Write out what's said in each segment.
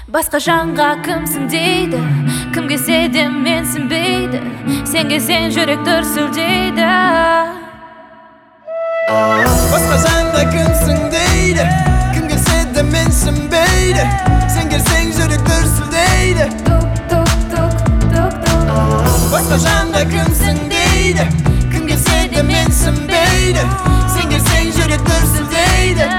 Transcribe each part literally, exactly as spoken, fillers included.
Басқа жанға кімсің дейді, кім келсе де менсінбейді, сен келсең жүрек дүрсілдейді. Басқа жанға кімсің дейді, кім келсе де менсінбейді, сен келсең жүрек дүрсілдейді. Басқа жанға кімсің дейді, кім келсе де менсінбейді, сен келсең жүрек дүрсілдейді.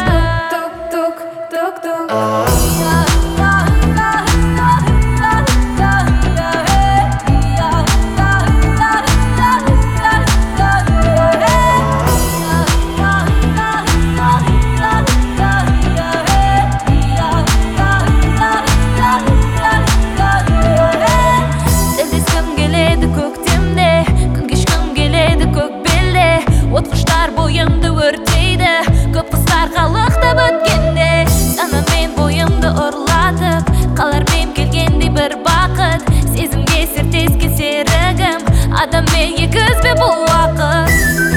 Отқыштар бойымды өртейді, көп қыздар қалықтап өткенде. Санамен бойымды ұрлатып, қалар мен келгенде бір бақыт. Сезімге сертеске серігім, адаммен егізбе бұл уақыт.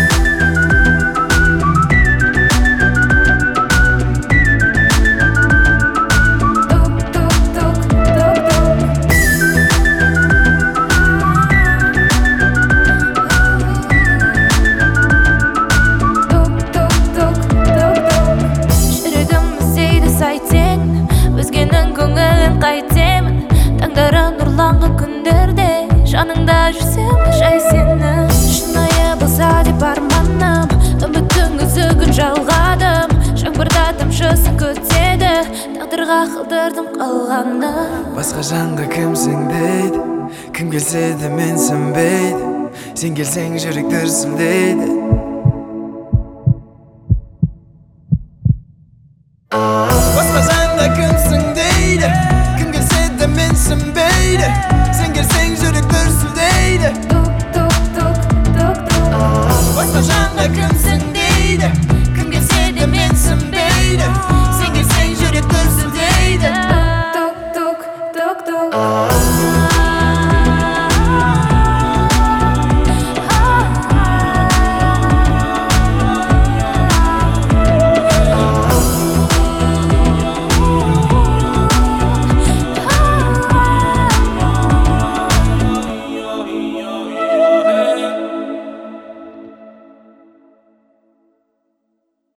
Өзгенің көңілін қайтемін, таңдарын ұрланғы күндерде, жаныңда жүрсем жай сені. Шынайы болса деп арманым, үміттің үзігін жалғадым. Жаңбырда тамшысын көтеді, тағдырға қалдырдым қалғаны. Басқа жанға кімсің дейді, кім келсе де менсінбейді, сен келсең жүрек дүрсілдейді. Басқа жанға кімсің дейді, кім келсе де менсінбейді, сен келсең жүрек дүрсілдейді. Басқа жанға кімсің дейді,